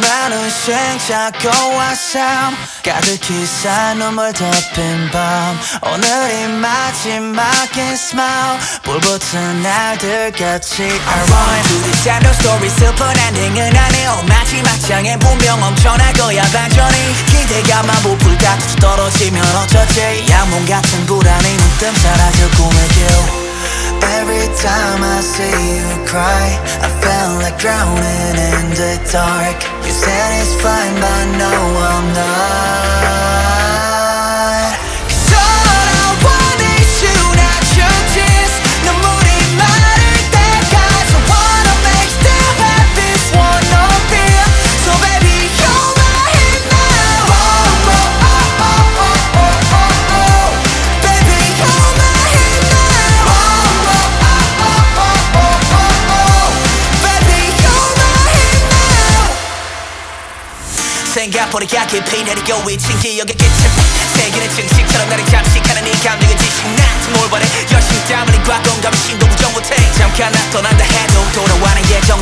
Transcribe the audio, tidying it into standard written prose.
많은 심장고와 삶 가득히 쌓인 눈물 덮인 밤 오늘이 마지막인 smile 불붙은 날들같이 Alright 둘이 sad story 슬픈 엔딩은 아니오 마지막 장에 분명 엄청날 거야 반전이 기대감만 부풀 다 떨어지면 어쩌지 양몸 같은 불안이 문득 사라져 꿈의 길 Every time I see you cry I feel like drowning in the dark You said it's fine but no I'm not Cause all I want is you not your tears 눈물이 마를 때까지 I wanna make still have this one no fear So baby you're my hit now oh, oh, oh, oh, oh, oh, oh, oh. Baby you're my hit now oh, oh, oh, oh, oh, oh, oh. Baby you're my hit now 생각보다 깊이 내리고 있진 기억의 끝에 세계는 증식처럼 나를 잠식하는 이 감정의 지식 나한테 뭘 바래 열심히 땀 흘린 과거감이 신도 부정 못해 잠깐 나 떠난다 해도 돌아와는 예정